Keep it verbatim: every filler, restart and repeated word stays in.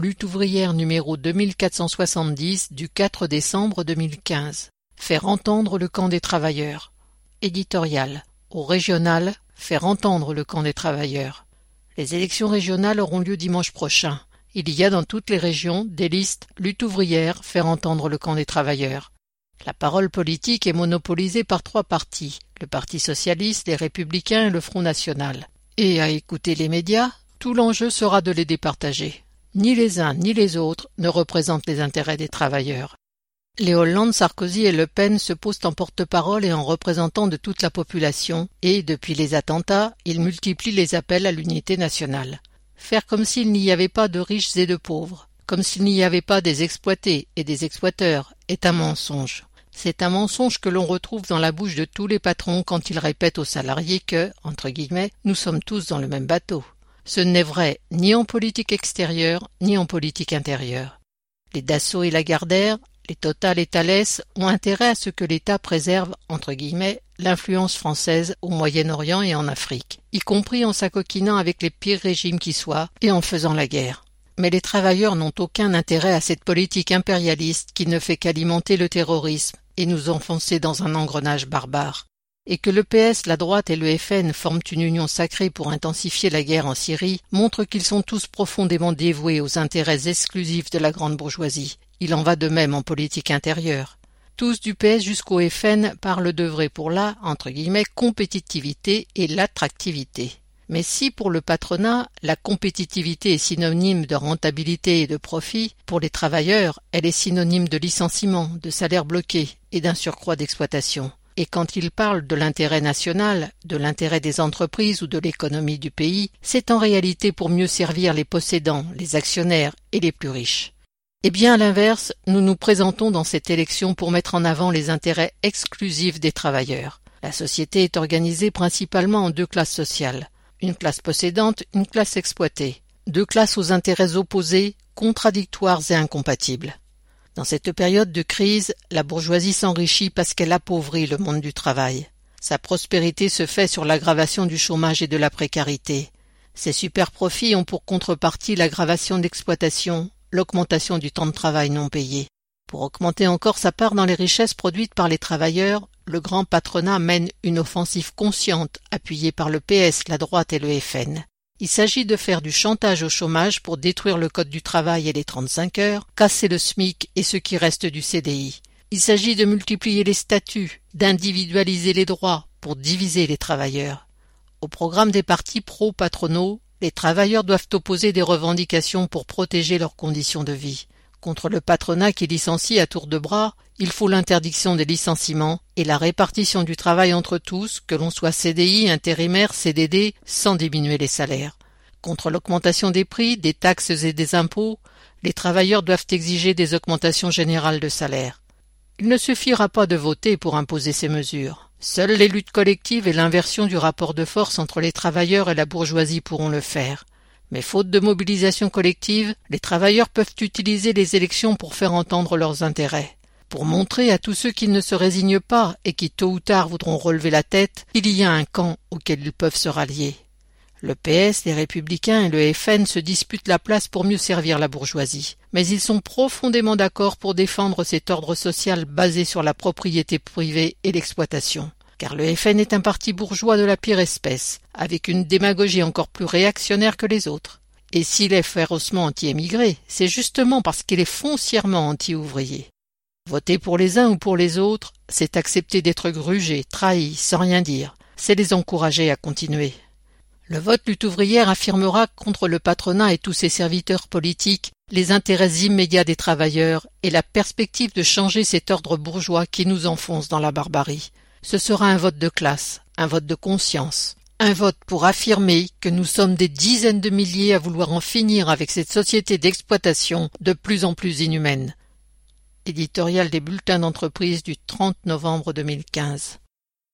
Lutte ouvrière numéro deux mille quatre cent soixante-dix du quatre décembre deux mille quinze. Faire entendre le camp des travailleurs. Éditorial. Au régional, faire entendre le camp des travailleurs. Les élections régionales auront lieu dimanche prochain. Il y a dans toutes les régions des listes Lutte ouvrière, faire entendre le camp des travailleurs. La parole politique est monopolisée par trois partis, le Parti socialiste, les Républicains et le Front national. Et à écouter les médias, tout l'enjeu sera de les départager. Ni les uns ni les autres ne représentent les intérêts des travailleurs. Les Hollande, Sarkozy et Le Pen se posent en porte-parole et en représentant de toute la population et, depuis les attentats, ils multiplient les appels à l'unité nationale. Faire comme s'il n'y avait pas de riches et de pauvres, comme s'il n'y avait pas des exploités et des exploiteurs, est un mensonge. C'est un mensonge que l'on retrouve dans la bouche de tous les patrons quand ils répètent aux salariés que, entre guillemets, nous sommes tous dans le même bateau. Ce n'est vrai ni en politique extérieure, ni en politique intérieure. Les Dassault et Lagardère, les Total et Thales ont intérêt à ce que l'État préserve, entre guillemets, l'influence française au Moyen-Orient et en Afrique, y compris en s'acoquinant avec les pires régimes qui soient et en faisant la guerre. Mais les travailleurs n'ont aucun intérêt à cette politique impérialiste qui ne fait qu'alimenter le terrorisme et nous enfoncer dans un engrenage barbare. Et que le P S, la droite et le F N forment une union sacrée pour intensifier la guerre en Syrie montre qu'ils sont tous profondément dévoués aux intérêts exclusifs de la grande bourgeoisie. Il en va de même en politique intérieure. Tous du P S jusqu'au F N parlent d'œuvrer pour la, entre guillemets, compétitivité et l'attractivité. Mais si pour le patronat, la compétitivité est synonyme de rentabilité et de profit, pour les travailleurs, elle est synonyme de licenciement, de salaire bloqué et d'un surcroît d'exploitation. Et quand ils parlent de l'intérêt national, de l'intérêt des entreprises ou de l'économie du pays, c'est en réalité pour mieux servir les possédants, les actionnaires et les plus riches. Eh bien, à l'inverse, nous nous présentons dans cette élection pour mettre en avant les intérêts exclusifs des travailleurs. La société est organisée principalement en deux classes sociales. Une classe possédante, une classe exploitée. Deux classes aux intérêts opposés, contradictoires et incompatibles. Dans cette période de crise, la bourgeoisie s'enrichit parce qu'elle appauvrit le monde du travail. Sa prospérité se fait sur l'aggravation du chômage et de la précarité. Ses super-profits ont pour contrepartie l'aggravation d'exploitation, l'augmentation du temps de travail non payé. Pour augmenter encore sa part dans les richesses produites par les travailleurs, le grand patronat mène une offensive consciente appuyée par le P S, la droite et le F N. Il s'agit de faire du chantage au chômage pour détruire le code du travail et les trente-cinq heures, casser le SMIC et ce qui reste du C D I. Il s'agit de multiplier les statuts, d'individualiser les droits pour diviser les travailleurs. Au programme des partis pro-patronaux, les travailleurs doivent opposer des revendications pour protéger leurs conditions de vie. Contre le patronat qui licencie à tour de bras, il faut l'interdiction des licenciements et la répartition du travail entre tous, que l'on soit C D I, intérimaire, C D D, sans diminuer les salaires. Contre l'augmentation des prix, des taxes et des impôts, les travailleurs doivent exiger des augmentations générales de salaire. Il ne suffira pas de voter pour imposer ces mesures. Seules les luttes collectives et l'inversion du rapport de force entre les travailleurs et la bourgeoisie pourront le faire. Mais faute de mobilisation collective, les travailleurs peuvent utiliser les élections pour faire entendre leurs intérêts. Pour montrer à tous ceux qui ne se résignent pas et qui tôt ou tard voudront relever la tête, qu'il y a un camp auquel ils peuvent se rallier. Le P S, les Républicains et le F N se disputent la place pour mieux servir la bourgeoisie. Mais ils sont profondément d'accord pour défendre cet ordre social basé sur la propriété privée et l'exploitation. Car le F N est un parti bourgeois de la pire espèce, avec une démagogie encore plus réactionnaire que les autres. Et s'il est férocement anti-émigré, c'est justement parce qu'il est foncièrement anti-ouvrier. Voter pour les uns ou pour les autres, c'est accepter d'être grugé, trahi, sans rien dire. C'est les encourager à continuer. Le vote lutte ouvrière affirmera contre le patronat et tous ses serviteurs politiques les intérêts immédiats des travailleurs et la perspective de changer cet ordre bourgeois qui nous enfonce dans la barbarie. Ce sera un vote de classe, un vote de conscience, un vote pour affirmer que nous sommes des dizaines de milliers à vouloir en finir avec cette société d'exploitation de plus en plus inhumaine. Éditorial des bulletins d'entreprise du trente novembre deux mille quinze.